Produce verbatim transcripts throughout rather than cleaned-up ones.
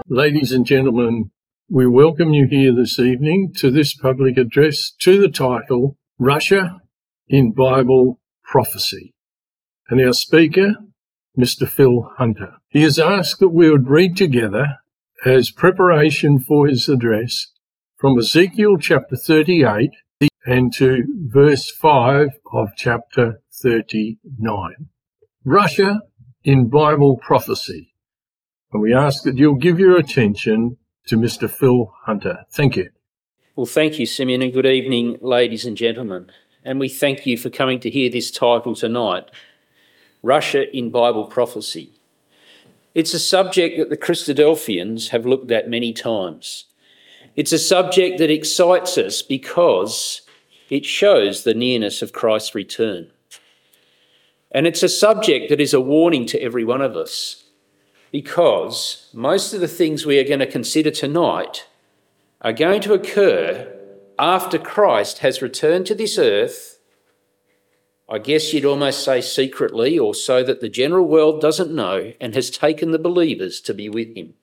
Ladies and gentlemen, we welcome you here this evening to this public address to the title, Russia in Bible Prophecy. And our speaker, Mister Phil Hunter. He has asked that we would read together, as preparation for his address, from Ezekiel chapter thirty-eight and to verse five of chapter thirty-nine. Russia in Bible Prophecy. And we ask that you'll give your attention to Mister Phil Hunter. Thank you. Well, thank you, Simeon, and good evening, ladies and gentlemen. And we thank you for coming to hear this title tonight, Russia in Bible Prophecy. It's a subject that the Christadelphians have looked at many times. It's a subject that excites us because it shows the nearness of Christ's return. And it's a subject that is a warning to every one of us, because most of the things we are going to consider tonight are going to occur after Christ has returned to this earth, I guess you'd almost say secretly, or so that the general world doesn't know, and has taken the believers to be with him.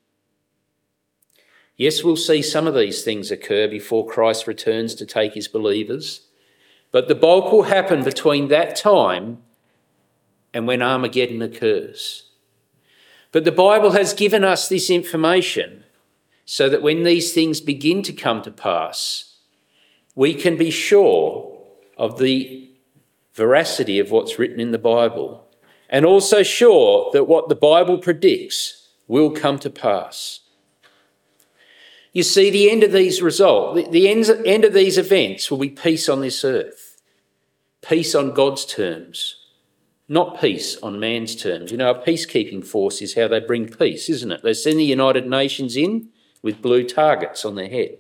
Yes, we'll see some of these things occur before Christ returns to take his believers, but the bulk will happen between that time and when Armageddon occurs. But the Bible has given us this information so that when these things begin to come to pass, we can be sure of the veracity of what's written in the Bible, and also sure that what the Bible predicts will come to pass. You see, the end of these result, the, the end, end of these events will be peace on this earth, peace on God's terms, not peace on man's terms. You know, a peacekeeping force is how they bring peace, isn't it? They send the United Nations in with blue targets on their head.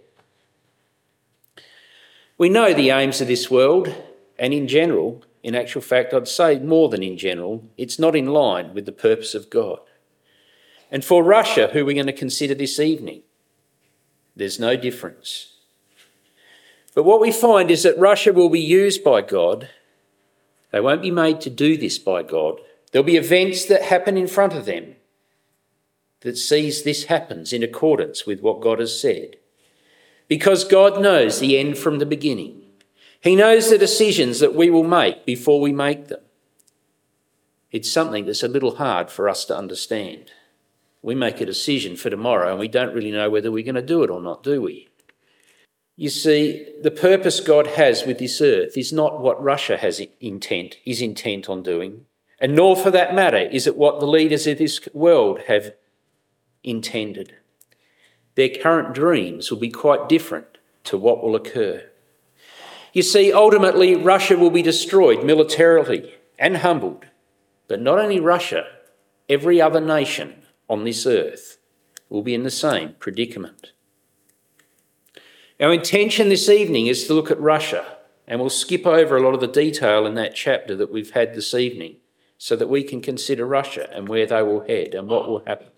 We know the aims of this world, and in general, in actual fact, I'd say more than in general, it's not in line with the purpose of God. And for Russia, who we're going to consider this evening, there's no difference. But what we find is that Russia will be used by God. They won't be made to do this by God. There'll be events that happen in front of them that sees this happens in accordance with what God has said. Because God knows the end from the beginning. He knows the decisions that we will make before we make them. It's something that's a little hard for us to understand. We make a decision for tomorrow and we don't really know whether we're going to do it or not, do we? You see, the purpose God has with this earth is not what Russia has intent, is intent on doing, and nor for that matter is it what the leaders of this world have intended. Their current dreams will be quite different to what will occur. You see, ultimately, Russia will be destroyed militarily and humbled, but not only Russia, every other nation on this earth will be in the same predicament. Our intention this evening is to look at Russia, and we'll skip over a lot of the detail in that chapter that we've had this evening so that we can consider Russia and where they will head and what will happen.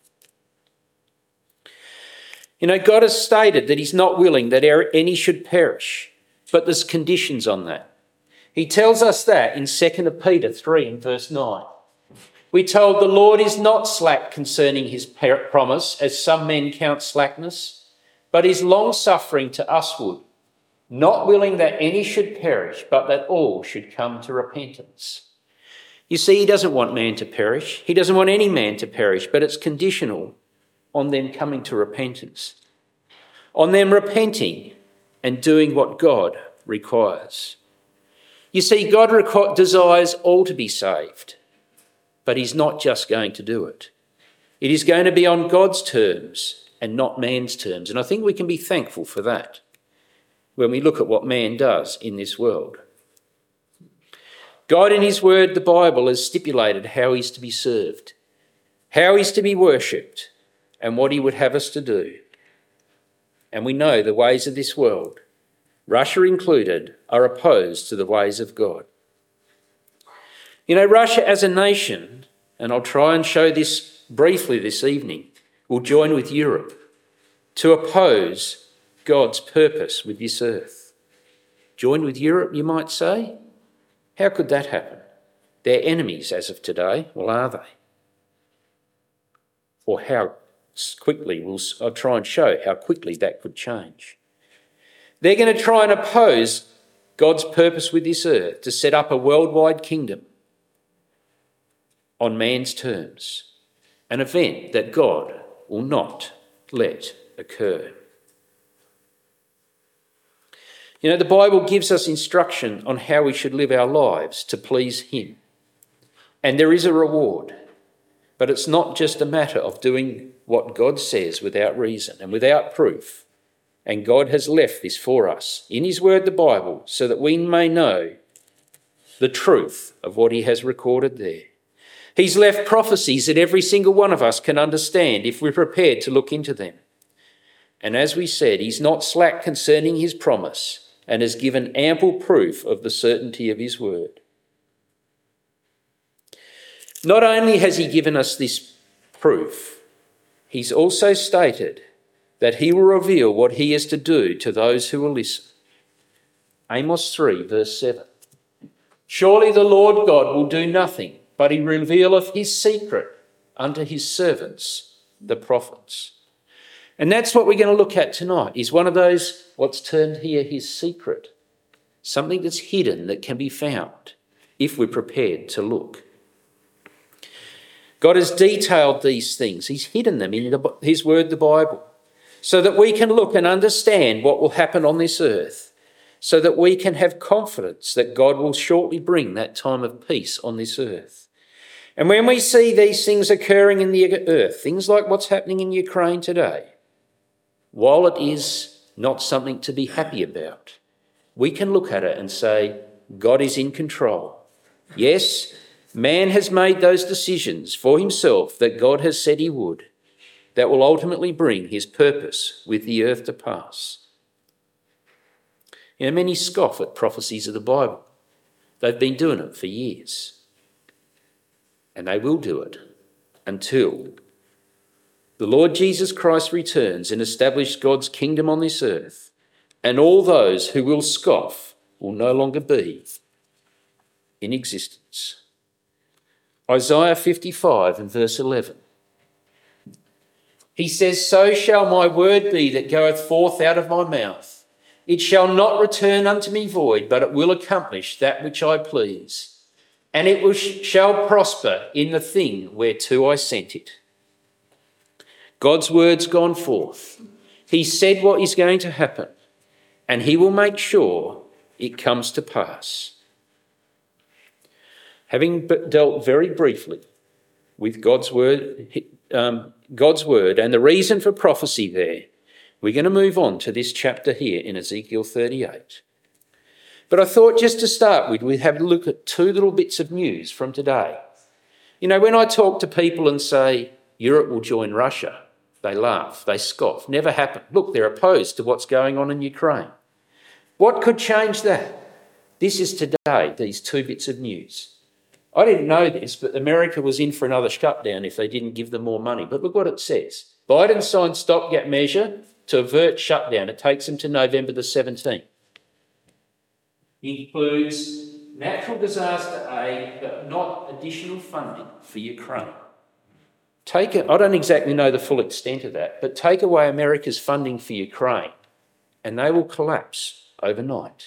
You know, God has stated that he's not willing that any should perish, but there's conditions on that. He tells us that in Second Peter three and verse nine. We're told the Lord is not slack concerning his promise, as some men count slackness, but is long-suffering to usward, not willing that any should perish, but that all should come to repentance. You see, he doesn't want man to perish. He doesn't want any man to perish, but it's conditional on them coming to repentance, on them repenting and doing what God requires. You see, God requ- desires all to be saved, but he's not just going to do it. It is going to be on God's terms and not man's terms. And I think we can be thankful for that when we look at what man does in this world. God in his word, the Bible, has stipulated how he's to be served, how he's to be worshipped, and what he would have us to do. And we know the ways of this world, Russia included, are opposed to the ways of God. You know, Russia as a nation, and I'll try and show this briefly this evening, will join with Europe to oppose God's purpose with this earth. Join with Europe, you might say? How could that happen? They're enemies as of today. Well, are they? Or how quickly, we'll, I'll try and show how quickly that could change. They're going to try and oppose God's purpose with this earth to set up a worldwide kingdom on man's terms, an event that God will not let occur. You know, the Bible gives us instruction on how we should live our lives to please Him. And there is a reward, but it's not just a matter of doing what God says without reason and without proof. And God has left this for us in His word, the Bible, so that we may know the truth of what He has recorded there. He's left prophecies that every single one of us can understand if we're prepared to look into them. And as we said, He's not slack concerning His promise and has given ample proof of the certainty of His word. Not only has He given us this proof, He's also stated that He will reveal what He is to do to those who will listen. Amos three, verse seven. Surely the Lord God will do nothing, but He revealeth His secret unto His servants, the prophets. And that's what we're going to look at tonight, is one of those, what's termed here His secret. Something that's hidden that can be found if we're prepared to look. God has detailed these things. He's hidden them in the, His word, the Bible, so that we can look and understand what will happen on this earth, so that we can have confidence that God will shortly bring that time of peace on this earth. And when we see these things occurring in the earth, things like what's happening in Ukraine today, while it is not something to be happy about, we can look at it and say, God is in control. Yes, man has made those decisions for himself that God has said He would, that will ultimately bring His purpose with the earth to pass. You know, many scoff at prophecies of the Bible. They've been doing it for years. And they will do it until the Lord Jesus Christ returns and establishes God's kingdom on this earth, and all those who will scoff will no longer be in existence. Isaiah fifty-five and verse eleven. He says, So shall my word be that goeth forth out of my mouth. It shall not return unto me void, but it will accomplish that which I please. And it will, shall prosper in the thing whereto I sent it. God's word's gone forth. He said what is going to happen, and He will make sure it comes to pass. Having dealt very briefly with God's word, um, God's word and the reason for prophecy there, we're going to move on to this chapter here in Ezekiel thirty-eight. But I thought just to start with, we'd have a look at two little bits of news from today. You know, when I talk to people and say Europe will join Russia, they laugh, they scoff. Never happened. Look, they're opposed to what's going on in Ukraine. What could change that? This is today, these two bits of news. I didn't know this, but America was in for another shutdown if they didn't give them more money. But look what it says. Biden signed stopgap measure to avert shutdown. It takes them to November the seventeenth. Includes natural disaster aid, but not additional funding for Ukraine. Take it, I don't exactly know the full extent of that, but take away America's funding for Ukraine and they will collapse overnight.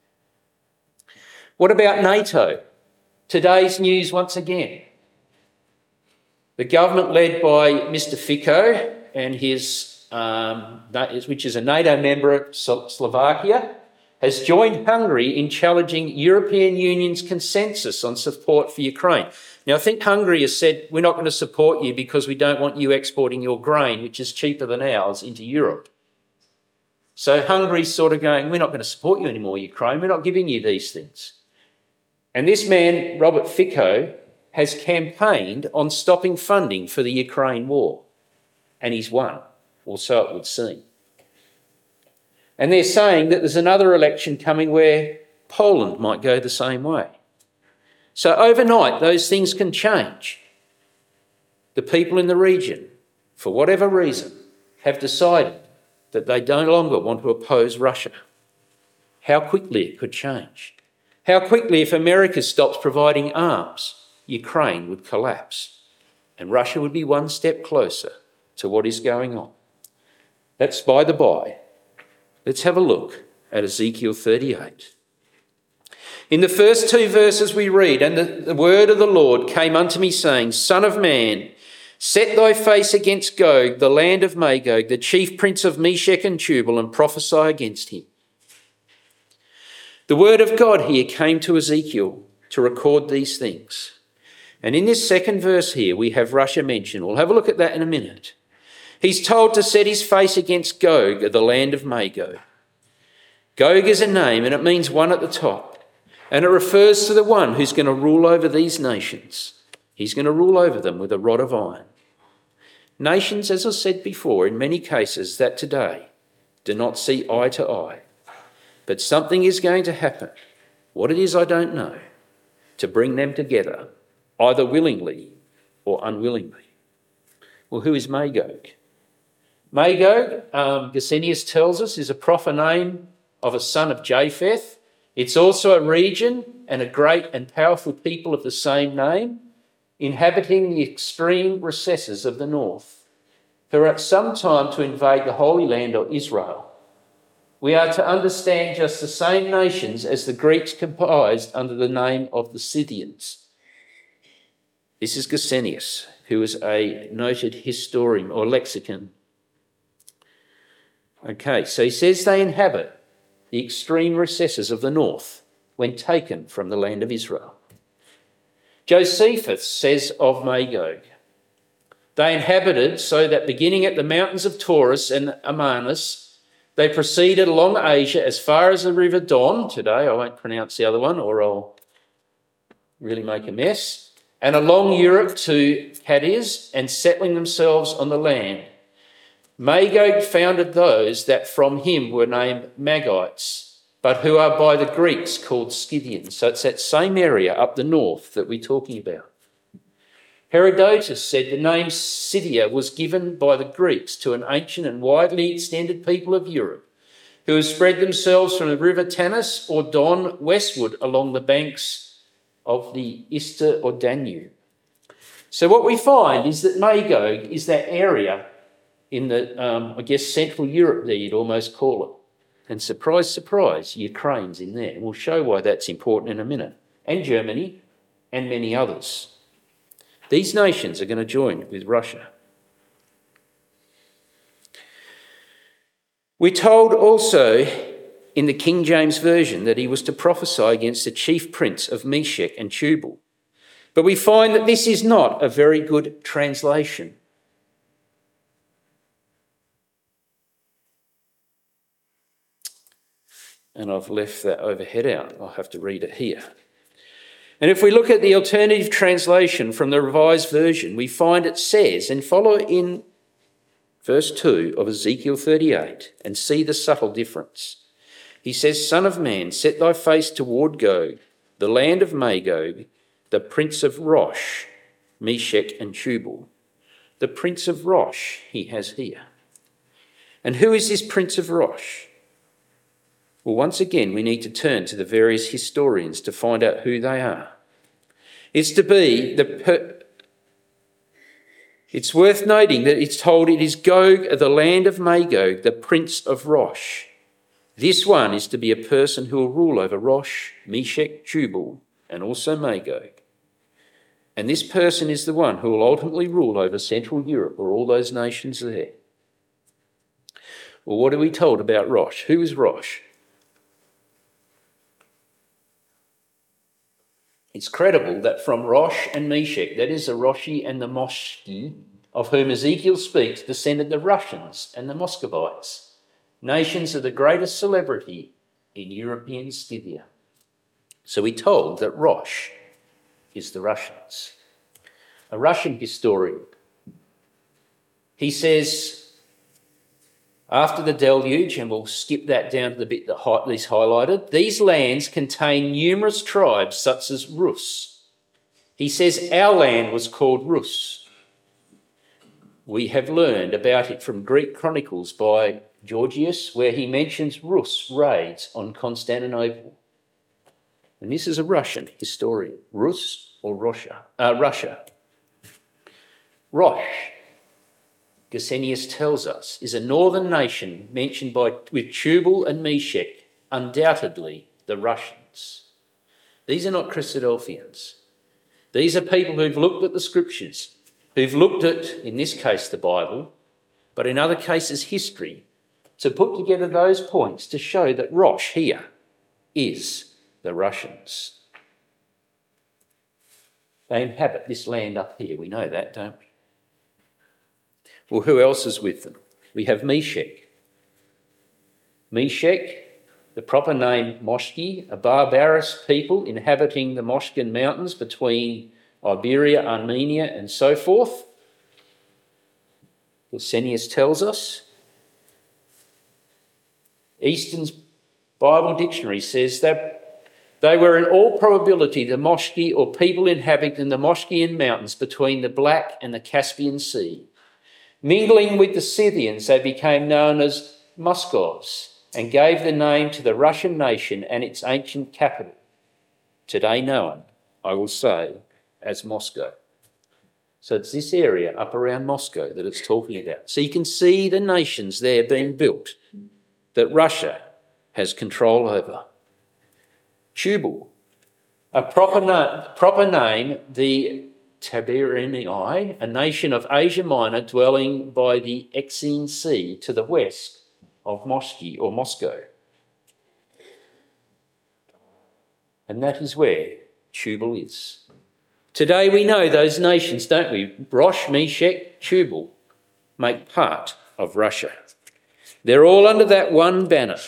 What about NATO? Today's news once again. The government led by Mister Fico and his, um, which is a NATO member of Slovakia, has joined Hungary in challenging European Union's consensus on support for Ukraine. Now, I think Hungary has said, we're not going to support you because we don't want you exporting your grain, which is cheaper than ours, into Europe. So Hungary's sort of going, we're not going to support you anymore, Ukraine. We're not giving you these things. And this man, Robert Fico, has campaigned on stopping funding for the Ukraine war. And he's won, or so it would seem. And they're saying that there's another election coming where Poland might go the same way. So overnight, those things can change. The people in the region, for whatever reason, have decided that they no longer want to oppose Russia. How quickly it could change. How quickly, if America stops providing arms, Ukraine would collapse and Russia would be one step closer to what is going on. That's by the by. Let's have a look at Ezekiel thirty-eight. In the first two verses we read, "And the, the word of the Lord came unto me, saying, Son of man, set thy face against Gog, the land of Magog, the chief prince of Meshech and Tubal, and prophesy against him." The word of God here came to Ezekiel to record these things. And in this second verse here, we have Russia mentioned. We'll have a look at that in a minute. He's told to set his face against Gog, the land of Magog. Gog is a name, and it means one at the top. And it refers to the one who's going to rule over these nations. He's going to rule over them with a rod of iron. Nations, as I said before, in many cases that today do not see eye to eye. But something is going to happen. What it is, I don't know, to bring them together, either willingly or unwillingly. Well, who is Magog? Magog, um, Gesenius tells us, is a proper name of a son of Japheth. It's also a region and a great and powerful people of the same name, inhabiting the extreme recesses of the north, who are at some time to invade the Holy Land or Israel. We are to understand just the same nations as the Greeks comprised under the name of the Scythians. This is Gesenius, who is a noted historian or lexicon. Okay, so he says they inhabit the extreme recesses of the north when taken from the land of Israel. Josephus says of Magog, they inhabited so that beginning at the mountains of Taurus and Amanus, they proceeded along Asia as far as the river Don, today I won't pronounce the other one or I'll really make a mess, and along Europe to Cadiz and settling themselves on the land. Magog founded those that from him were named Magites, but who are by the Greeks called Scythians. So it's that same area up the north that we're talking about. Herodotus said the name Scythia was given by the Greeks to an ancient and widely extended people of Europe who have spread themselves from the river Tanis or Don westward along the banks of the Ister or Danube. So what we find is that Magog is that area in the, um, I guess, Central Europe there, you'd almost call it. And surprise, surprise, Ukraine's in there. And we'll show why that's important in a minute. And Germany and many others. These nations are going to join with Russia. We're told also in the King James Version that he was to prophesy against the chief prince of Meshech and Tubal. But we find that this is not a very good translation. And I've left that overhead out. I'll have to read it here. And if we look at the alternative translation from the Revised Version, we find it says, and follow in verse two of Ezekiel thirty-eight and see the subtle difference. He says, Son of man, set thy face toward Gog, the land of Magog, the prince of Rosh, Meshech and Tubal. The prince of Rosh he has here. And who is this prince of Rosh? Well, once again, we need to turn to the various historians to find out who they are. It's to be the... Per- it's worth noting that it's told it is Gog, the land of Magog, the prince of Rosh. This one is to be a person who will rule over Rosh, Meshech, Tubal, and also Magog. And this person is the one who will ultimately rule over Central Europe or all those nations there. Well, what are we told about Rosh? Who is Rosh? It's credible that from Rosh and Meshech, that is the Roshi and the Moshki, of whom Ezekiel speaks, descended the Russians and the Muscovites, nations of the greatest celebrity in European Scythia. So we're told that Rosh is the Russians. A Russian historian, he says, after the deluge, and we'll skip that down to the bit that is highlighted, these lands contain numerous tribes such as Rus. He says our land was called Rus. We have learned about it from Greek chronicles by Georgius, where he mentions Rus raids on Constantinople. And this is a Russian historian, Rus or Russia. Uh, Russia. Rosh. Gesenius tells us, is a northern nation mentioned by with Tubal and Meshech, undoubtedly the Russians. These are not Christadelphians. These are people who've looked at the scriptures, who've looked at, in this case, the Bible, but in other cases, history, to put together those points to show that Rosh here is the Russians. They inhabit this land up here. We know that, don't we? Well, who else is with them? We have Meshech. Meshech, the proper name Moshki, a barbarous people inhabiting the Moshkin Mountains between Iberia, Armenia and so forth. Gesenius tells us. Easton's Bible Dictionary says that they were in all probability the Moshki or people inhabiting the Moshkian Mountains between the Black and the Caspian Sea. Mingling with the Scythians, they became known as Muscovs and gave the name to the Russian nation and its ancient capital, today known, I will say, as Moscow. So it's this area up around Moscow that it's talking about. So you can see the nations there being built that Russia has control over. Tubal, a proper, na- proper name, the Tabarinii, a nation of Asia Minor dwelling by the Euxine Sea to the west of Moshki or Moscow. And that is where Tubal is. Today we know those nations, don't we? Rosh, Meshech, Tubal make part of Russia. They're all under that one banner.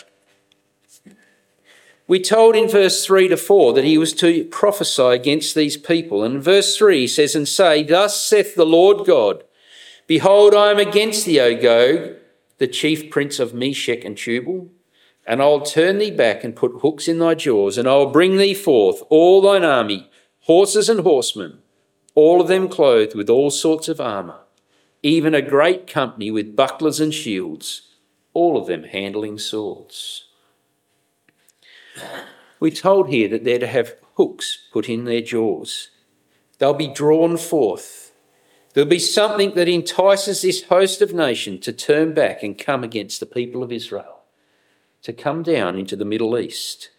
We told in verse three to four that he was to prophesy against these people. And in verse three he says, and say, thus saith the Lord God, behold, I am against thee, O Gog, the chief prince of Meshech and Tubal, and I'll turn thee back and put hooks in thy jaws, and I'll bring thee forth all thine army, horses and horsemen, all of them clothed with all sorts of armour, even a great company with bucklers and shields, all of them handling swords. We're told here that they're to have hooks put in their jaws. They'll be drawn forth. There'll be something that entices this host of nations to turn back and come against the people of Israel, to come down into the Middle East.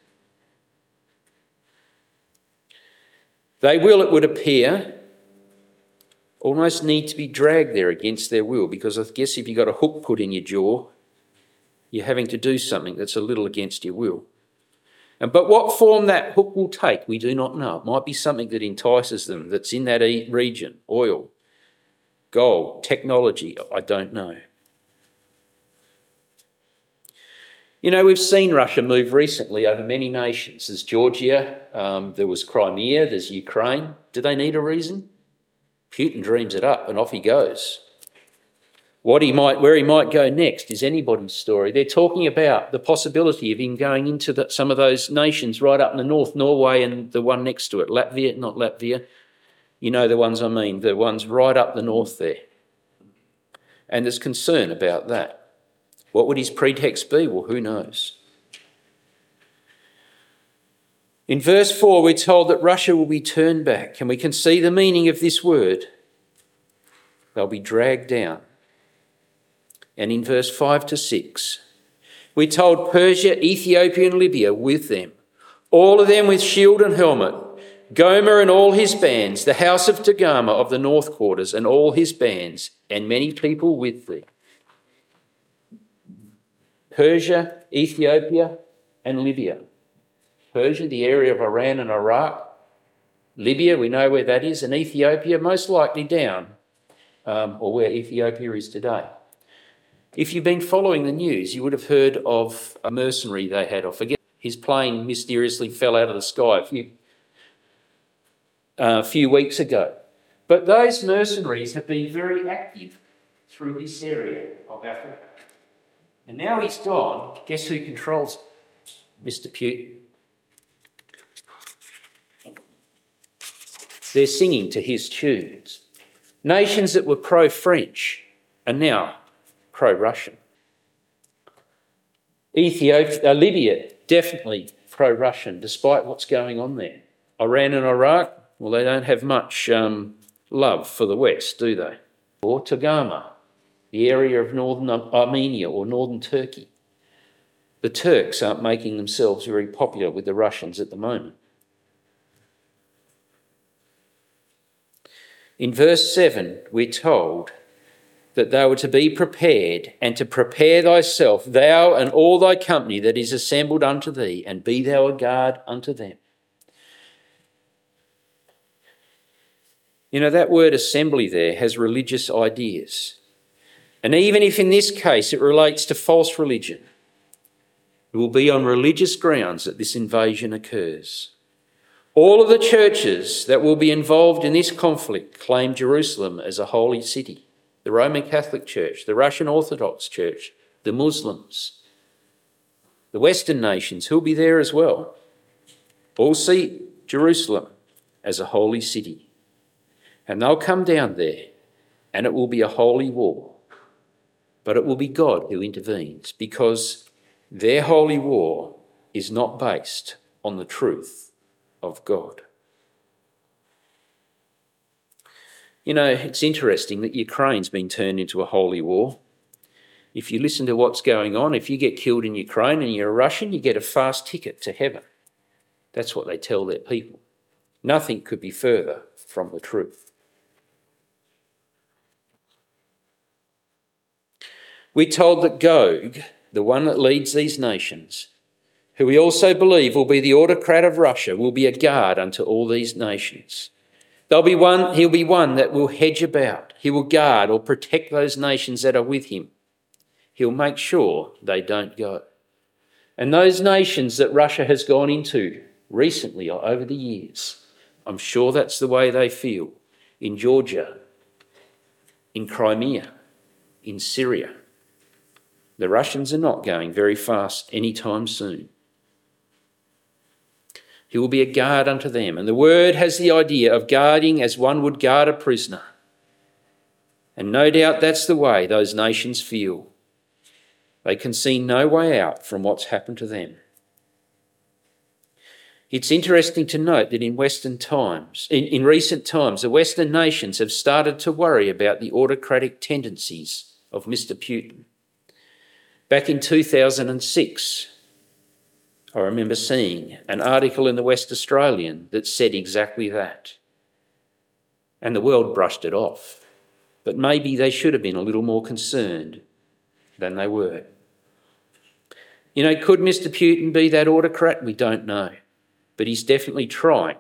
They will, it would appear, almost need to be dragged there against their will, because I guess if you've got a hook put in your jaw, you're having to do something that's a little against your will. And but what form that hook will take, we do not know. It might be something that entices them, that's in that region, oil, gold, technology, I don't know. You know, we've seen Russia move recently over many nations. There's Georgia, um, there was Crimea, there's Ukraine. Do they need a reason? Putin dreams it up and off he goes. What he might, where he might go next is anybody's story. They're talking about the possibility of him going into the, some of those nations right up in the north, Norway and the one next to it, Latvia, not Latvia. You know the ones I mean, the ones right up the north there. And there's concern about that. What would his pretext be? Well, who knows? In verse four, we're told that Russia will be turned back, and we can see the meaning of this word. They'll be dragged down. And in verse five to six, we're told Persia, Ethiopia and Libya with them, all of them with shield and helmet, Gomer and all his bands, the house of Togarmah of the north quarters and all his bands, and many people with thee. Persia, Ethiopia and Libya. Persia, the area of Iran and Iraq. Libya, we know where that is, and Ethiopia, most likely down, um, or where Ethiopia is today. If you've been following the news, you would have heard of a mercenary they had. I forget, his plane mysteriously fell out of the sky a few, uh, a few weeks ago. But those mercenaries have been very active through this area of Africa. And now he's gone, guess who controls it? Mister Putin. They're singing to his tunes. Nations that were pro-French are now pro-Russian. Ethiopia, uh, Libya, definitely pro-Russian, despite what's going on there. Iran and Iraq, well, they don't have much um, love for the West, do they? Or Togarmah, the area of northern Armenia or northern Turkey. The Turks aren't making themselves very popular with the Russians at the moment. In verse seven, we're told that they were to be prepared and to prepare thyself, thou and all thy company that is assembled unto thee, and be thou a guard unto them. You know, that word assembly there has religious ideas. And even if in this case it relates to false religion, it will be on religious grounds that this invasion occurs. All of the churches that will be involved in this conflict claim Jerusalem as a holy city. The Roman Catholic Church, the Russian Orthodox Church, the Muslims, the Western nations who'll be there as well, all see Jerusalem as a holy city. And they'll come down there and it will be a holy war. But it will be God who intervenes, because their holy war is not based on the truth of God. You know, it's interesting that Ukraine's been turned into a holy war. If you listen to what's going on, if you get killed in Ukraine and you're a Russian, you get a fast ticket to heaven. That's what they tell their people. Nothing could be further from the truth. We're told that Gog, the one that leads these nations, who we also believe will be the autocrat of Russia, will be a guard unto all these nations. There'll be one, he'll be one that will hedge about. He will guard or protect those nations that are with him. He'll make sure they don't go. And those nations that Russia has gone into recently or over the years, I'm sure that's the way they feel in Georgia, in Crimea, in Syria. The Russians are not going very fast anytime soon. He will be a guard unto them. And the word has the idea of guarding as one would guard a prisoner. And no doubt that's the way those nations feel. They can see no way out from what's happened to them. It's interesting to note that in Western times, in, in recent times, the Western nations have started to worry about the autocratic tendencies of Mister Putin. Back in two thousand six, I remember seeing an article in the West Australian that said exactly that. And the world brushed it off. But maybe they should have been a little more concerned than they were. You know, could Mister Putin be that autocrat? We don't know. But he's definitely trying.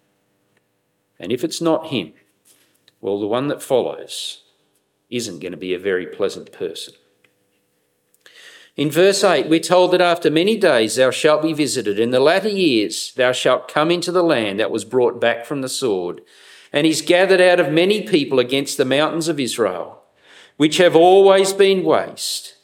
And if it's not him, well, the one that follows isn't going to be a very pleasant person. In verse eight, we're told that after many days thou shalt be visited. In the latter years thou shalt come into the land that was brought back from the sword, and is gathered out of many people against the mountains of Israel, which have always been waste.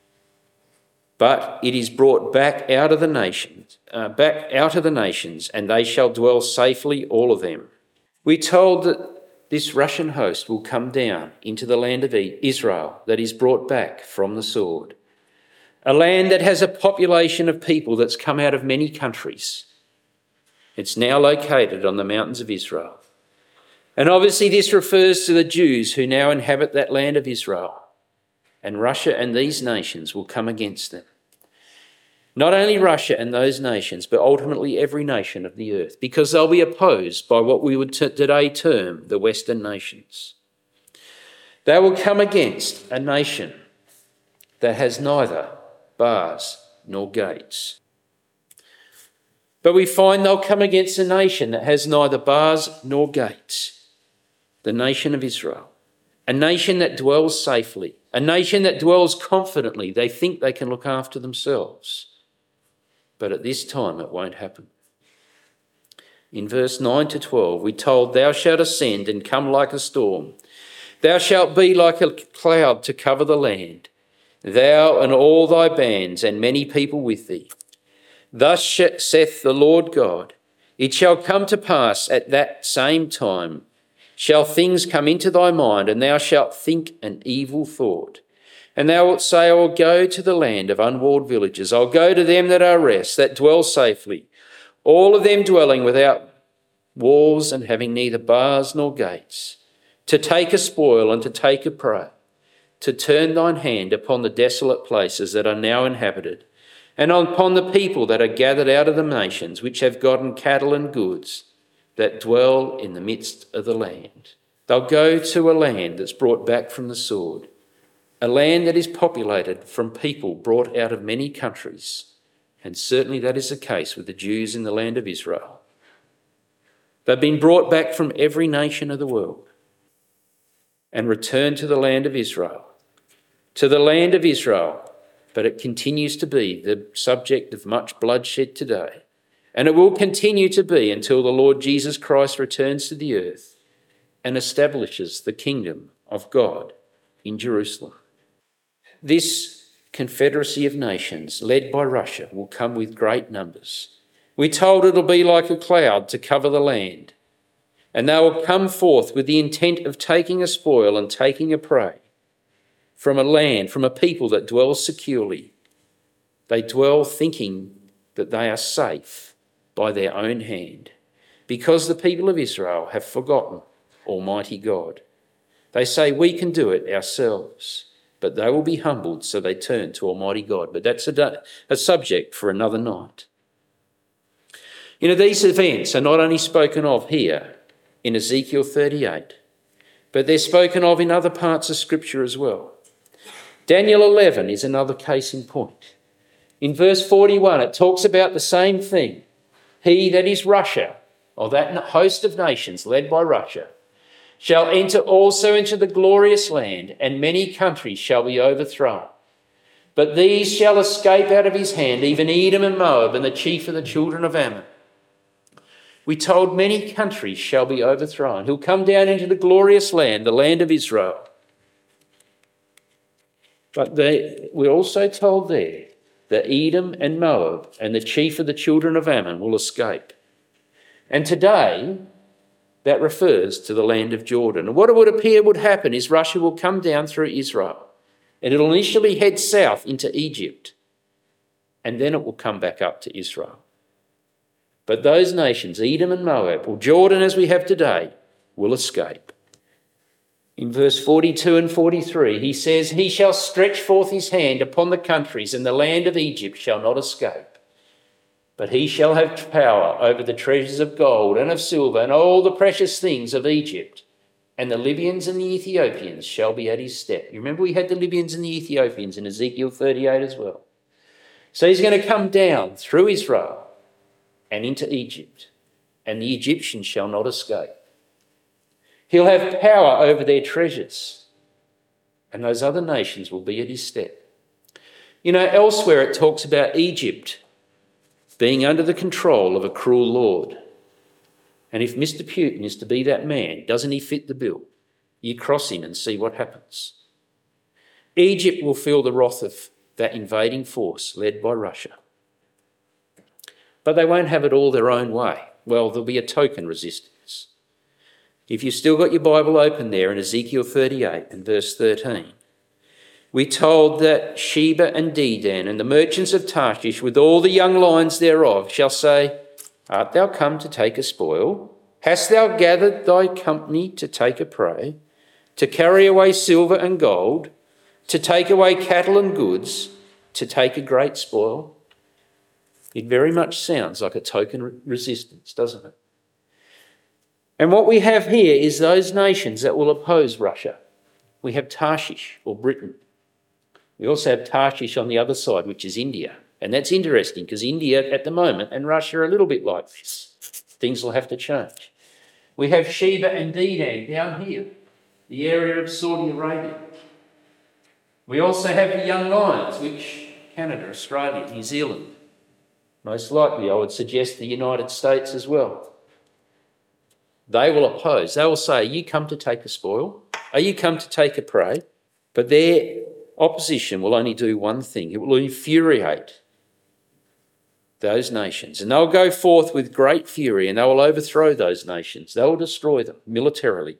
But it is brought back out of the nations, uh, back out of the nations, and they shall dwell safely, all of them. We're told that this Russian host will come down into the land of Israel that is brought back from the sword. A land that has a population of people that's come out of many countries. It's now located on the mountains of Israel. And obviously this refers to the Jews who now inhabit that land of Israel. And Russia and these nations will come against them. Not only Russia and those nations, but ultimately every nation of the earth, because they'll be opposed by what we would t- today term the Western nations. They will come against a nation that has neither bars nor gates. But we find they'll come against a nation that has neither bars nor gates, the nation of Israel, a nation that dwells safely, a nation that dwells confidently. They think they can look after themselves. But at this time it won't happen. In verse nine to twelve, we're told, thou shalt ascend and come like a storm. Thou shalt be like a cloud to cover the land. Thou and all thy bands and many people with thee. Thus saith the Lord God, it shall come to pass at that same time, shall things come into thy mind, and thou shalt think an evil thought. And thou wilt say, I will go to the land of unwalled villages. I'll go to them that are rest, that dwell safely, all of them dwelling without walls and having neither bars nor gates, to take a spoil and to take a prey, to turn thine hand upon the desolate places that are now inhabited, and upon the people that are gathered out of the nations, which have gotten cattle and goods, that dwell in the midst of the land. They'll go to a land that's brought back from the sword, a land that is populated from people brought out of many countries, and certainly that is the case with the Jews in the land of Israel. They've been brought back from every nation of the world and returned to the land of Israel, to the land of Israel, but it continues to be the subject of much bloodshed today, and it will continue to be until the Lord Jesus Christ returns to the earth and establishes the kingdom of God in Jerusalem. This confederacy of nations, led by Russia, will come with great numbers. We're told it'll be like a cloud to cover the land, and they will come forth with the intent of taking a spoil and taking a prey from a land, from a people that dwell securely. They dwell thinking that they are safe by their own hand, because the people of Israel have forgotten Almighty God. They say, we can do it ourselves, but they will be humbled, so they turn to Almighty God. But that's a, a subject for another night. You know, these events are not only spoken of here in Ezekiel thirty-eight, but they're spoken of in other parts of Scripture as well. Daniel eleven is another case in point. In verse forty-one, it talks about the same thing. He, that is Russia, or that host of nations led by Russia, shall enter also into the glorious land, and many countries shall be overthrown. But these shall escape out of his hand, even Edom and Moab, and the chief of the children of Ammon. We told many countries shall be overthrown. He'll come down into the glorious land, the land of Israel. But they, we're also told there that Edom and Moab and the chief of the children of Ammon will escape. And today, that refers to the land of Jordan. And what it would appear would happen is Russia will come down through Israel, and it'll initially head south into Egypt, and then it will come back up to Israel. But those nations, Edom and Moab, or Jordan as we have today, will escape. In verse forty-two and forty-three, he says, he shall stretch forth his hand upon the countries, and the land of Egypt shall not escape. But he shall have power over the treasures of gold and of silver and all the precious things of Egypt. And the Libyans and the Ethiopians shall be at his step. You remember we had the Libyans and the Ethiopians in Ezekiel thirty-eight as well. So he's going to come down through Israel and into Egypt, and the Egyptians shall not escape. He'll have power over their treasures, and those other nations will be at his step. You know, elsewhere it talks about Egypt being under the control of a cruel lord. And if Mister Putin is to be that man, doesn't he fit the bill? You cross him and see what happens. Egypt will feel the wrath of that invading force led by Russia. But they won't have it all their own way. Well, there'll be a token resistance. If you've still got your Bible open there in Ezekiel thirty-eight and verse thirteen, we're told that Sheba and Dedan and the merchants of Tarshish with all the young lions thereof shall say, art thou come to take a spoil? Hast thou gathered thy company to take a prey, to carry away silver and gold, to take away cattle and goods, to take a great spoil? It very much sounds like a token resistance, doesn't it? And what we have here is those nations that will oppose Russia. We have Tarshish, or Britain. We also have Tarshish on the other side, which is India. And that's interesting because India at the moment and Russia are a little bit like this. Things will have to change. We have Sheba and Dedan down here, the area of Saudi Arabia. We also have the young lions, which Canada, Australia, New Zealand. Most likely, I would suggest the United States as well. They will oppose. They will say, are you come to take a spoil? Are you come to take a prey? But their opposition will only do one thing. It will infuriate those nations. And they'll go forth with great fury and they will overthrow those nations. They will destroy them militarily.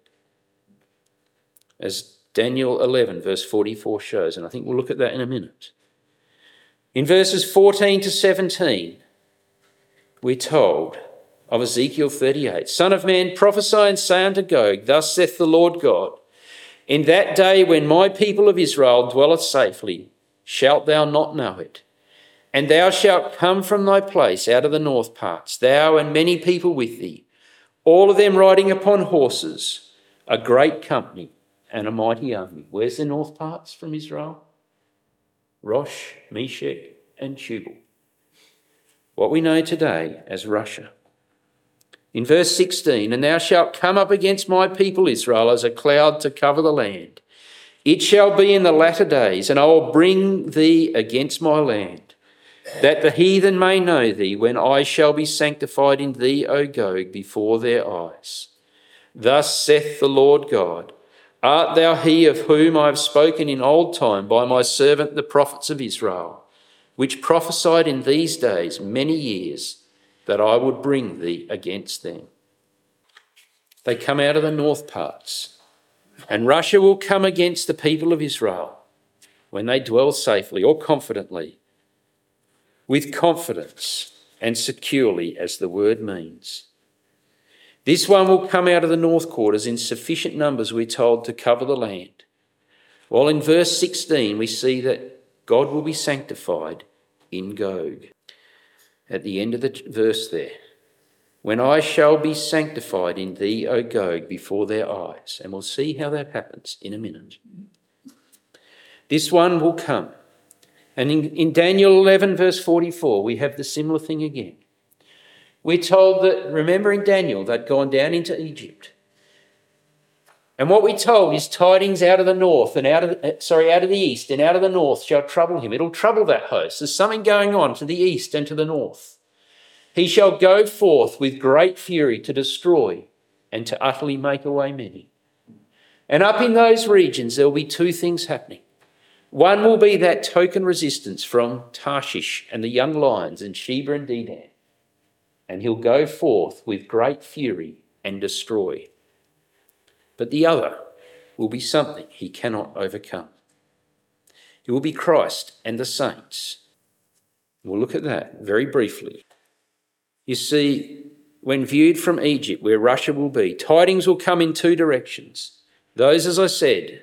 As Daniel eleven verse forty-four shows, and I think we'll look at that in a minute. In verses fourteen to seventeen, we're told of Ezekiel thirty-eight, Son of man, prophesy and say unto Gog, thus saith the Lord God, In that day when my people of Israel dwelleth safely, shalt thou not know it. And thou shalt come from thy place out of the north parts, thou and many people with thee, all of them riding upon horses, a great company and a mighty army. Where's the north parts from Israel? Rosh, Meshech and Tubal. What we know today as Russia. In verse sixteen, and thou shalt come up against my people Israel as a cloud to cover the land. It shall be in the latter days, and I will bring thee against my land, that the heathen may know thee, when I shall be sanctified in thee, O Gog, before their eyes. Thus saith the Lord God, art thou he of whom I have spoken in old time by my servant the prophets of Israel, which prophesied in these days many years, that I would bring thee against them? They come out of the north parts, and Russia will come against the people of Israel when they dwell safely or confidently, with confidence and securely, as the word means. This one will come out of the north quarters in sufficient numbers, we're told, to cover the land. While in verse sixteen we see that God will be sanctified in Gog. At the end of the verse there, when I shall be sanctified in thee, O Gog, before their eyes. And we'll see how that happens in a minute. This one will come. And in, in Daniel eleven, verse forty-four, we have the similar thing again. We're told that, remember in Daniel, they'd gone down into Egypt. And what we're told is tidings out of the north and out of, sorry, out of the east and out of the north shall trouble him. It'll trouble that host. There's something going on to the east and to the north. He shall go forth with great fury to destroy and to utterly make away many. And up in those regions, there'll be two things happening. One will be that token resistance from Tarshish and the young lions and Sheba and Dedan. And he'll go forth with great fury and destroy. But the other will be something he cannot overcome. It will be Christ and the saints. We'll look at that very briefly. You see, when viewed from Egypt, where Russia will be, tidings will come in two directions. Those, as I said,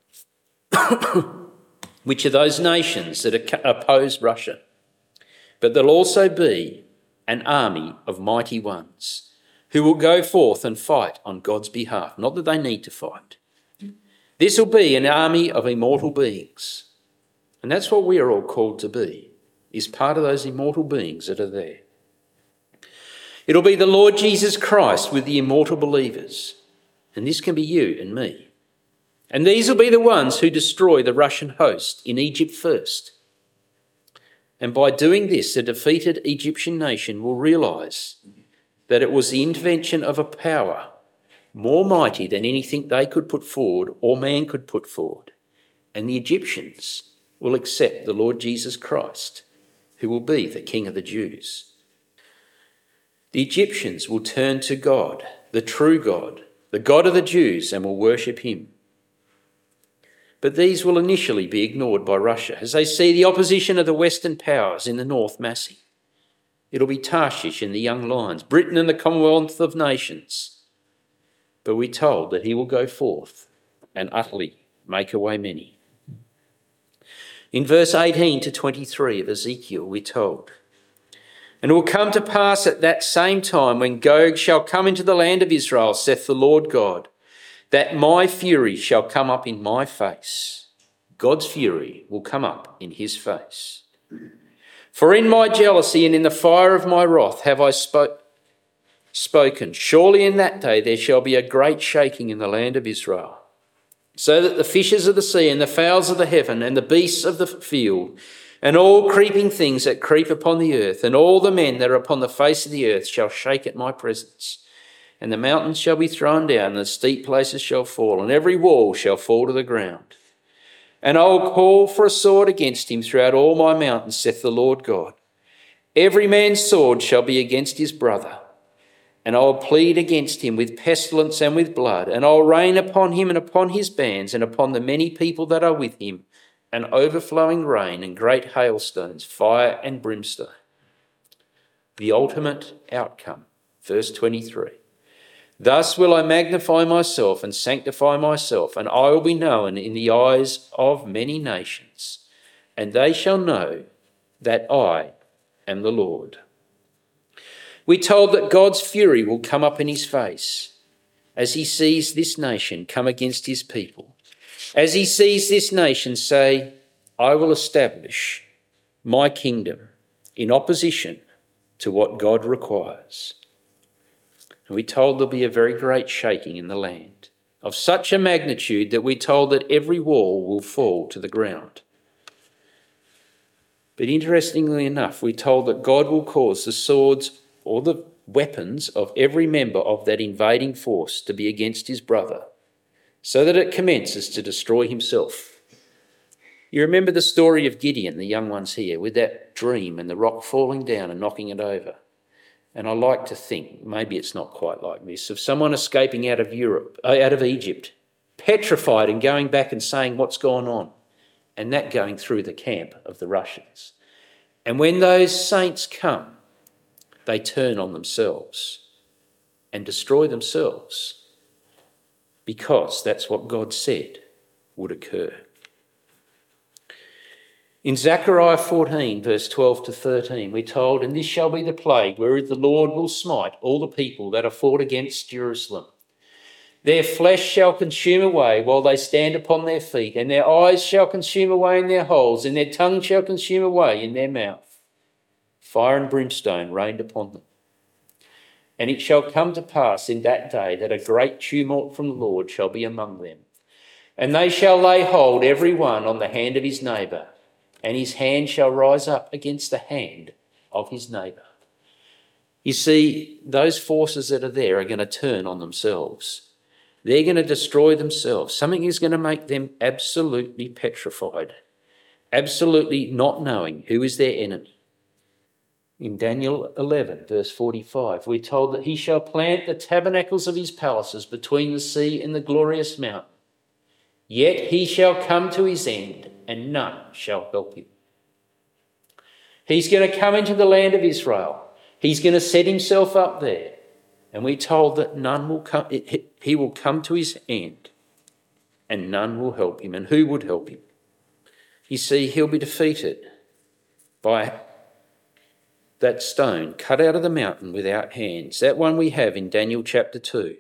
which are those nations that oppose Russia. But there'll also be an army of mighty ones who will go forth and fight on God's behalf. Not that they need to fight. This will be an army of immortal beings. And that's what we are all called to be, is part of those immortal beings that are there. It'll be the Lord Jesus Christ with the immortal believers. And this can be you and me. And these will be the ones who destroy the Russian host in Egypt first. And by doing this, the defeated Egyptian nation will realise that it was the intervention of a power more mighty than anything they could put forward or man could put forward. And the Egyptians will accept the Lord Jesus Christ, who will be the King of the Jews. The Egyptians will turn to God, the true God, the God of the Jews, and will worship him. But these will initially be ignored by Russia as they see the opposition of the Western powers in the north massing. It'll be Tarshish and the young lions, Britain and the Commonwealth of Nations. But we're told that he will go forth and utterly make away many. In verse eighteen to twenty-three of Ezekiel, we're told, and it will come to pass at that same time when Gog shall come into the land of Israel, saith the Lord God, that my fury shall come up in my face. God's fury will come up in his face. For in my jealousy and in the fire of my wrath have I spoke, spoken. Surely in that day there shall be a great shaking in the land of Israel, so that the fishes of the sea and the fowls of the heaven and the beasts of the field and all creeping things that creep upon the earth and all the men that are upon the face of the earth shall shake at my presence. And the mountains shall be thrown down, and the steep places shall fall, and every wall shall fall to the ground. And I will call for a sword against him throughout all my mountains, saith the Lord God. Every man's sword shall be against his brother, and I will plead against him with pestilence and with blood, and I will rain upon him and upon his bands and upon the many people that are with him, an overflowing rain and great hailstones, fire and brimstone. The ultimate outcome, verse twenty-three. Thus will I magnify myself and sanctify myself, and I will be known in the eyes of many nations, and they shall know that I am the Lord. We're told that God's fury will come up in his face as he sees this nation come against his people, as he sees this nation say, I will establish my kingdom in opposition to what God requires. And we're told there'll be a very great shaking in the land, of such a magnitude that we're told that every wall will fall to the ground. But interestingly enough, we're told that God will cause the swords or the weapons of every member of that invading force to be against his brother, so that it commences to destroy himself. You remember the story of Gideon, the young ones here, with that dream and the rock falling down and knocking it over. And I like to think, maybe it's not quite like this, of someone escaping out of Europe, out of Egypt, petrified and going back and saying what's gone on, and that going through the camp of the Russians. And when those saints come, they turn on themselves and destroy themselves, because that's what God said would occur. In Zechariah fourteen, verse twelve to thirteen, we're told, and this shall be the plague wherewith the Lord will smite all the people that are fought against Jerusalem. Their flesh shall consume away while they stand upon their feet, and their eyes shall consume away in their holes, and their tongue shall consume away in their mouth. Fire and brimstone rained upon them. And it shall come to pass in that day that a great tumult from the Lord shall be among them. And they shall lay hold every one on the hand of his neighbour, and his hand shall rise up against the hand of his neighbour. You see, those forces that are there are going to turn on themselves. They're going to destroy themselves. Something is going to make them absolutely petrified, absolutely not knowing who is their enemy. In Daniel eleven, verse forty-five, we're told that he shall plant the tabernacles of his palaces between the sea and the glorious mountain. Yet he shall come to his end, and none shall help him. He's going to come into the land of Israel. He's going to set himself up there. And we're told that none will come, he will come to his end, and none will help him. And who would help him? You see, he'll be defeated by that stone cut out of the mountain without hands, that one we have in Daniel chapter two.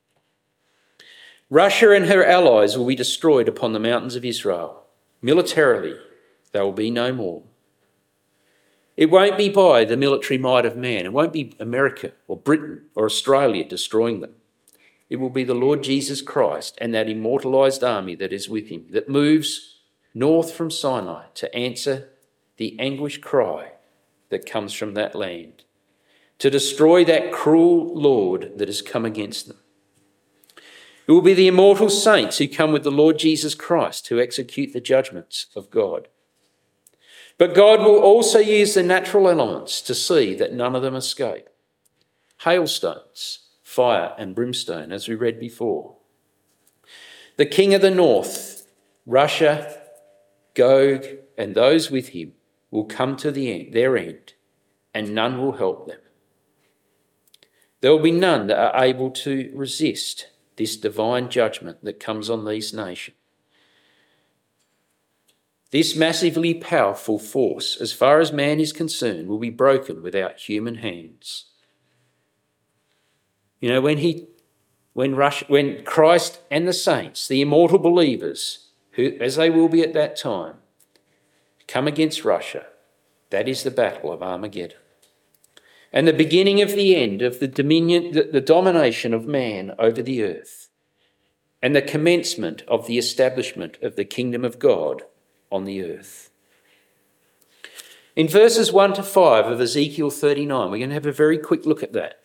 Russia and her allies will be destroyed upon the mountains of Israel. Militarily, they will be no more. It won't be by the military might of man. It won't be America or Britain or Australia destroying them. It will be the Lord Jesus Christ and that immortalised army that is with him, that moves north from Sinai to answer the anguished cry that comes from that land, to destroy that cruel Lord that has come against them. It will be the immortal saints who come with the Lord Jesus Christ to execute the judgments of God. But God will also use the natural elements to see that none of them escape. Hailstones, fire and brimstone, as we read before. The king of the north, Russia, Gog, and those with him will come to the end, their end, and none will help them. There will be none that are able to resist this divine judgment that comes on these nations. This massively powerful force, as far as man is concerned, will be broken without human hands. You know, when he, when Russia, when Christ and the saints, the immortal believers, who, as they will be at that time, come against Russia, that is the battle of Armageddon. And the beginning of the end of the dominion, the, the domination of man over the earth, and the commencement of the establishment of the kingdom of God on the earth. In verses one to five of Ezekiel thirty-nine, we're going to have a very quick look at that.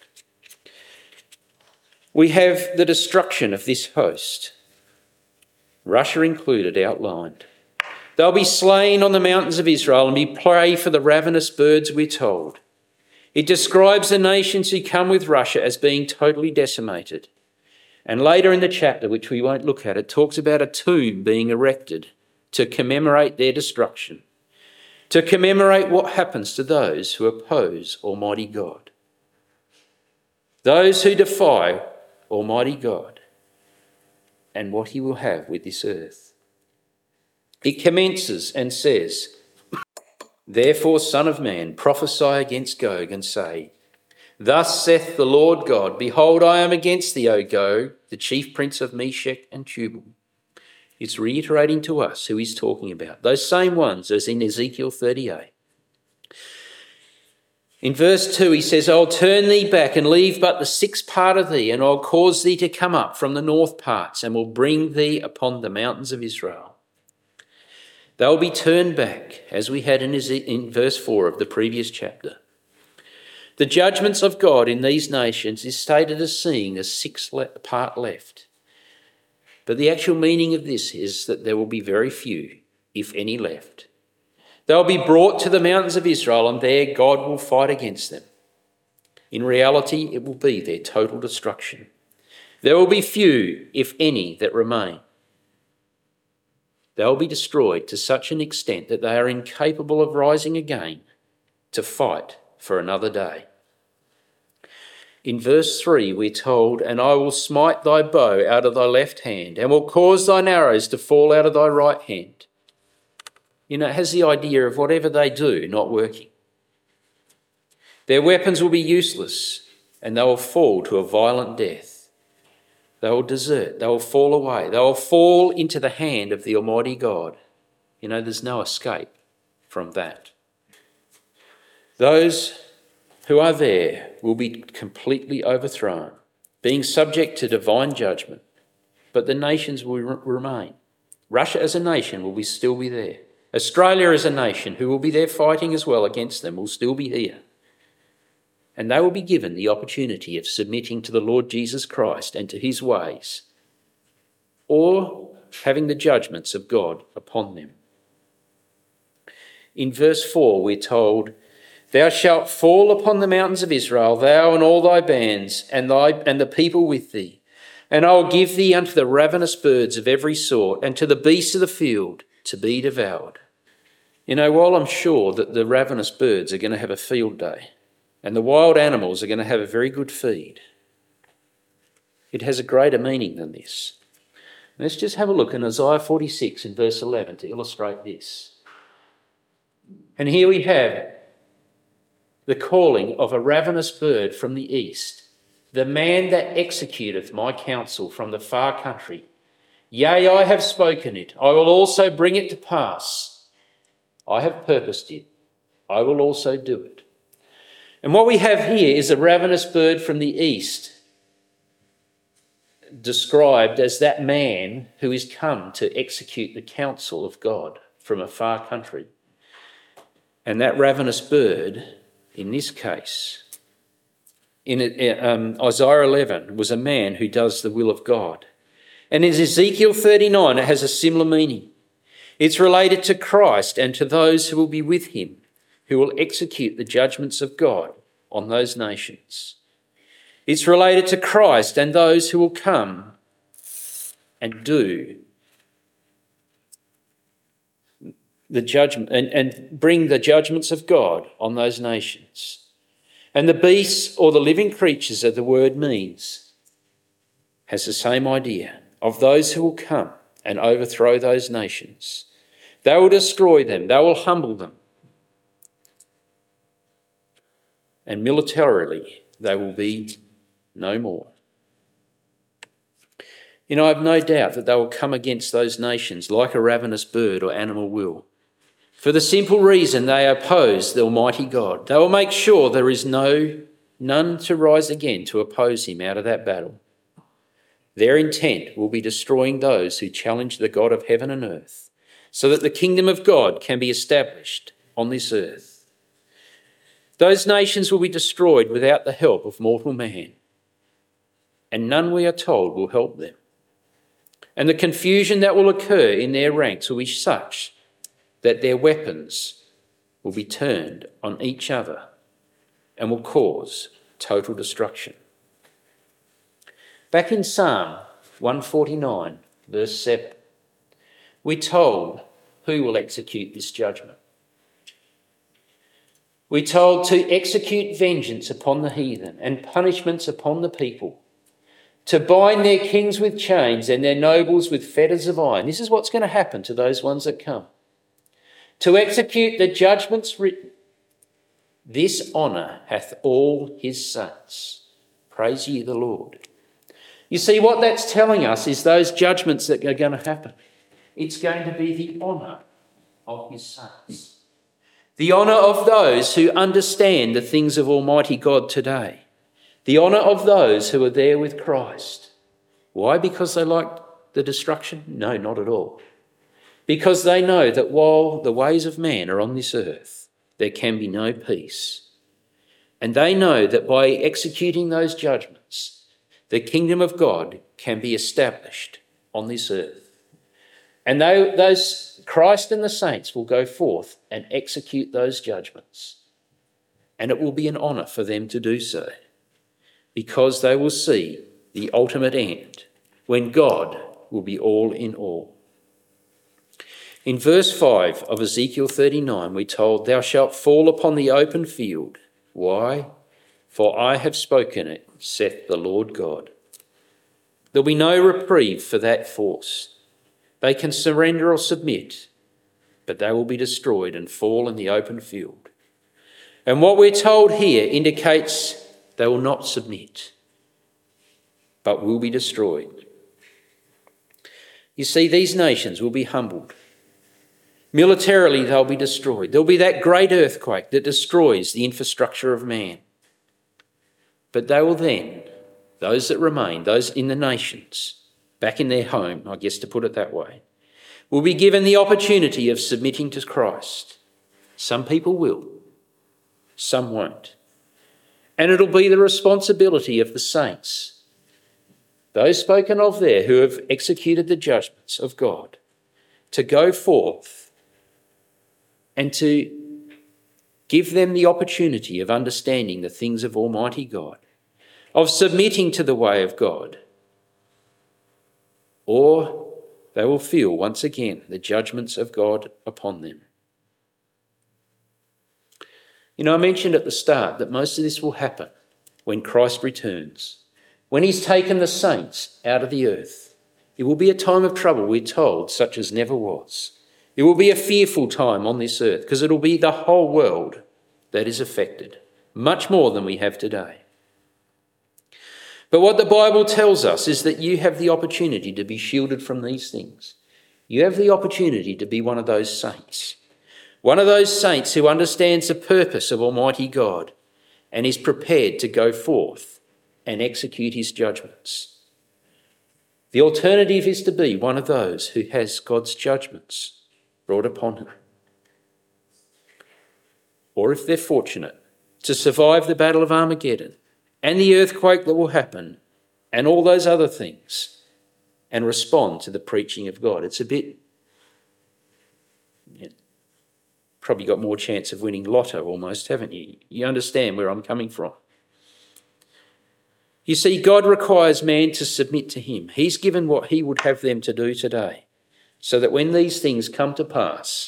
We have the destruction of this host, Russia included, outlined. They'll be slain on the mountains of Israel and be prey for the ravenous birds, we're told. It describes the nations who come with Russia as being totally decimated. And later in the chapter, which we won't look at, it talks about a tomb being erected to commemorate their destruction, to commemorate what happens to those who oppose Almighty God. Those who defy Almighty God and what he will have with this earth. It commences and says, "Therefore, Son of Man, prophesy against Gog and say, Thus saith the Lord God, Behold, I am against thee, O Gog, the chief prince of Meshech and Tubal." It's reiterating to us who he's talking about, those same ones as in Ezekiel thirty-eight. In verse two, he says, "I'll turn thee back and leave but the sixth part of thee, and I'll cause thee to come up from the north parts, and will bring thee upon the mountains of Israel." They'll be turned back, as we had in, in verse four of the previous chapter. The judgments of God in these nations is stated as seeing a sixth le- part left. But the actual meaning of this is that there will be very few, if any, left. They'll be brought to the mountains of Israel, and there God will fight against them. In reality, it will be their total destruction. There will be few, if any, that remain. They will be destroyed to such an extent that they are incapable of rising again to fight for another day. In verse three, we're told, "And I will smite thy bow out of thy left hand, and will cause thine arrows to fall out of thy right hand." You know, it has the idea of whatever they do not working. Their weapons will be useless, and they will fall to a violent death. They will desert, they will fall away, they will fall into the hand of the Almighty God. You know, there's no escape from that. Those who are there will be completely overthrown, being subject to divine judgment, but the nations will re- remain. Russia as a nation will be, still be there. Australia as a nation, who will be there fighting as well against them, will still be here. And they will be given the opportunity of submitting to the Lord Jesus Christ and to his ways, or having the judgments of God upon them. In verse four, we're told, "Thou shalt fall upon the mountains of Israel, thou and all thy bands, and thy and the people with thee. And I will give thee unto the ravenous birds of every sort, and to the beasts of the field to be devoured." You know, while I'm sure that the ravenous birds are going to have a field day, and the wild animals are going to have a very good feed, it has a greater meaning than this. Let's just have a look in Isaiah forty-six in verse eleven to illustrate this. And here we have the calling of a ravenous bird from the east, "The man that executeth my counsel from the far country. Yea, I have spoken it, I will also bring it to pass. I have purposed it, I will also do it." And what we have here is a ravenous bird from the east, described as that man who is come to execute the counsel of God from a far country. And that ravenous bird, in this case, in um, Isaiah eleven, was a man who does the will of God. And in Ezekiel thirty-nine, it has a similar meaning. It's related to Christ and to those who will be with him, who will execute the judgments of God on those nations. It's related to Christ and those who will come and do the judgment and, and bring the judgments of God on those nations. And the beasts or the living creatures, as the word means, has the same idea of those who will come and overthrow those nations. They will destroy them. They will humble them. And militarily, they will be no more. You know, I have no doubt that they will come against those nations like a ravenous bird or animal will, for the simple reason they oppose the Almighty God. They will make sure there is no none to rise again to oppose him out of that battle. Their intent will be destroying those who challenge the God of heaven and earth, so that the kingdom of God can be established on this earth. Those nations will be destroyed without the help of mortal man, and none, we are told, will help them. And the confusion that will occur in their ranks will be such that their weapons will be turned on each other and will cause total destruction. Back in Psalm one forty-nine, verse seven, we're told who will execute this judgment. We're told to execute vengeance upon the heathen and punishments upon the people. to bind their kings with chains and their nobles with fetters of iron. This is what's going to happen to those ones that come. To execute the judgments written. This honour hath all his saints. Praise ye the Lord. You see, what that's telling us is those judgments that are going to happen. It's going to be the honour of his saints. The honour of those who understand the things of Almighty God today. The honour of those who are there with Christ. Why? Because they like the destruction? No, not at all. Because they know that while the ways of man are on this earth, there can be no peace. And they know that by executing those judgments, the kingdom of God can be established on this earth. And they, those Christ and the saints will go forth and execute those judgments. And it will be an honour for them to do so, because they will see the ultimate end, when God will be all in all. In verse five of Ezekiel thirty-nine, we're told, "Thou shalt fall upon the open field." Why? "For I have spoken it, saith the Lord God." There'll be no reprieve for that force. They can surrender or submit, but they will be destroyed and fall in the open field. And what we're told here indicates they will not submit, but will be destroyed. You see, these nations will be humbled. Militarily, they'll be destroyed. There'll be that great earthquake that destroys the infrastructure of man. But they will then, those that remain, those in the nations, back in their home, I guess to put it that way, will be given the opportunity of submitting to Christ. Some people will, some won't. And it'll be the responsibility of the saints, those spoken of there who have executed the judgments of God, to go forth and to give them the opportunity of understanding the things of Almighty God, of submitting to the way of God, or they will feel once again the judgments of God upon them. You know, I mentioned at the start that most of this will happen when Christ returns, when he's taken the saints out of the earth. It will be a time of trouble, we're told, such as never was. It will be a fearful time on this earth, because it'll be the whole world that is affected, much more than we have today. But what the Bible tells us is that you have the opportunity to be shielded from these things. You have the opportunity to be one of those saints. One of those saints who understands the purpose of Almighty God and is prepared to go forth and execute his judgments. The alternative is to be one of those who has God's judgments brought upon him. Or if they're fortunate to survive the Battle of Armageddon and the earthquake that will happen and all those other things and respond to the preaching of God. It's a bit, you know, probably got more chance of winning lotto almost, haven't you? You understand where I'm coming from. You see, God requires man to submit to him. He's given what he would have them to do today, so that when these things come to pass,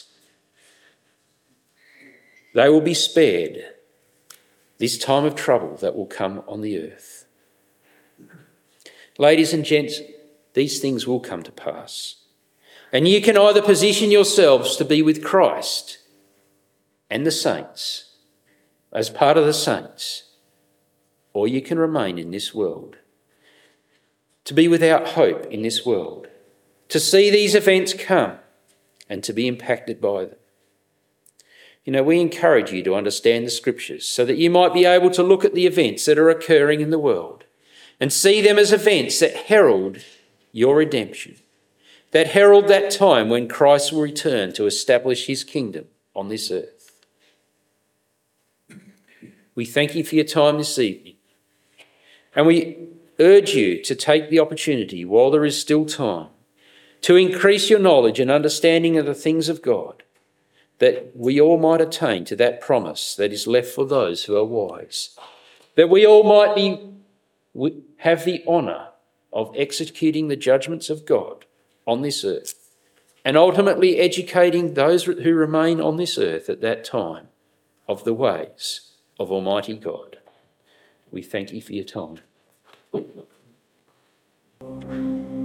they will be spared this time of trouble that will come on the earth. Ladies and gents, these things will come to pass. And you can either position yourselves to be with Christ and the saints, as part of the saints, or you can remain in this world, to be without hope in this world, to see these events come and to be impacted by them. You know, we encourage you to understand the scriptures so that you might be able to look at the events that are occurring in the world and see them as events that herald your redemption, that herald that time when Christ will return to establish his kingdom on this earth. We thank you for your time this evening, and we urge you to take the opportunity while there is still time to increase your knowledge and understanding of the things of God, that we all might attain to that promise that is left for those who are wise, that we all might be have the honour of executing the judgments of God on this earth, and ultimately educating those who remain on this earth at that time of the ways of Almighty God. We thank you for your time. Amen.